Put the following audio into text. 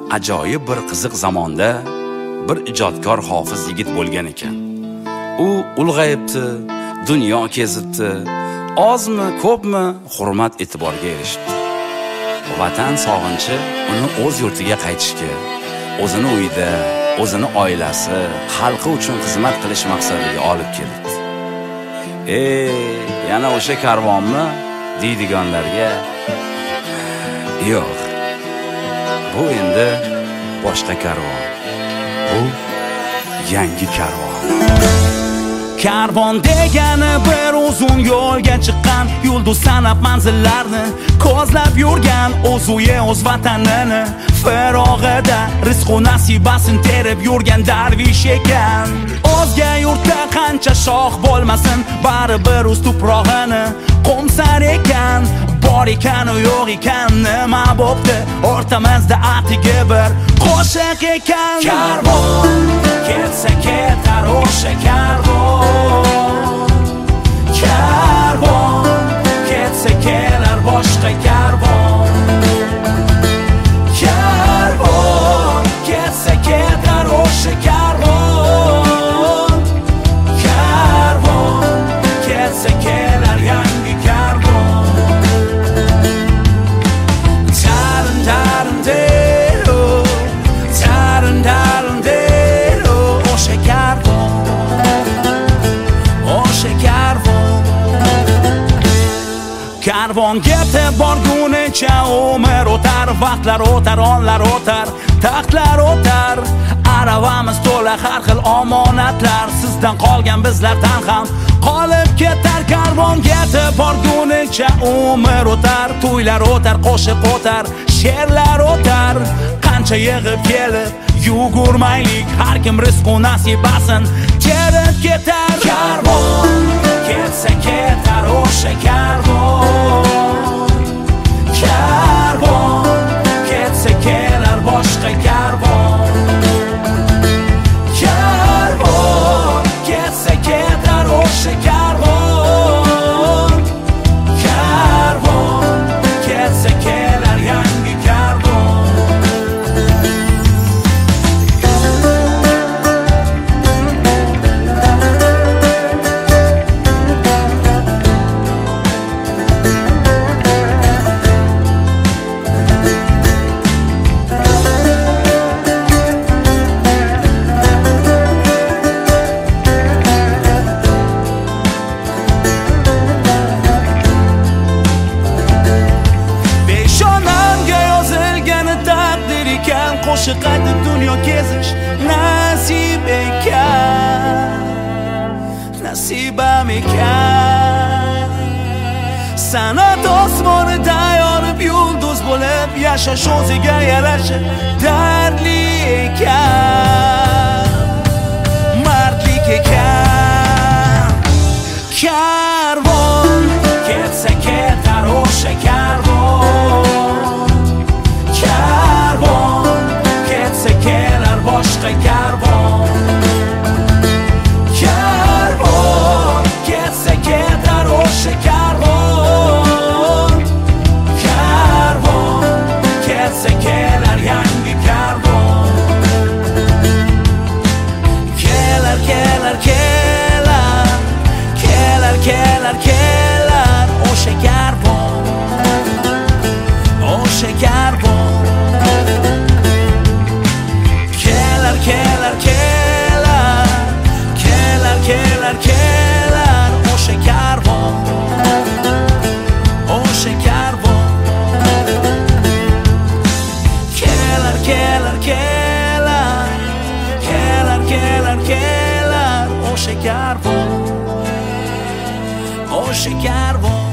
ajoyib bir qiziq zamonda bir ijodkor hofiz yigit bo'lgan ekan. U ulg'ayibdi, dunyo kezibdi, ozmi, ko'pmi hurmat e'tiborga erishdi. Vatan sog'inchi uni o'z yurtiga qaytishga, o'zini uyida, o'zini oilasi, xalqi uchun xizmat qilish maqsadiga olib keldi. Yana o'sha karvonmi deydiganlarga yo'q. Bu endi boshqa karvon. Bu yangi karvon. Karvon degani bir uzun yo'lga chiqqan, yulduz sanab manzillarni ko'zlab yurgan, o'z uyi, o'z vatanini farog'ida rizq-u nasibasin terib yurgan darvish ekan. O'zga yurtda qancha shoh bo'lmasin, baribir o'z tuprog'ini qo'msar ekan. Bor ekan u yo'q ekan, nima bo'pti o'rtamizda atigi bir qo'shiq ekan. Karvon ketsa ketar o'sha karvon, karvon ketsa kelar boshqa karvon, karvon ketsa ketar o'sha karvon, karvon ketsa kelar yangi karvon. Karvon ketib borgunicha umr o'tar, vaqtlar o'tar, onlar o'tar, taxtlar o'tar. Aravamiz to'la har xil omonatlar, sizdan qolgan bizlardan ham qolib ketar. Karvon ketib borgunicha umr o'tar, to'ylar o'tar, qo'shiq o'tar, she'rlar o'tar. Qancha yig'ib kelib yugurmaylik, har kim rizq-u nasibasin terib ketar. Karvon ketsa ketar o'sha karvon, karvon ketsa kelar boshqa karvon, karvon ketsa ketar o'sha karvon, karvon ketsa kelar yangi karvon. Qo'shiq aytib dunyo kezish nasib ekan, nasibam ekan. San'at osmonida yonib yulduz bo'lib yashash o'ziga yarasha dardli ekan, mardlik ekan. Karvon ketsa ketar o'sha karvon, karvon ketsa kelar boshqa karvon, karvon ketsa ketar o'sha karvon, karvon ketsa kelar yangi karvon. Kelar kelar kelar, kelar kelar kelar o'sha karvon, o'sha karvon. Kelar kelar kelar, kelar o'sha karvon, o'sha karvon. Kelar kelar kelar o'sha karvon, o'sha karvon.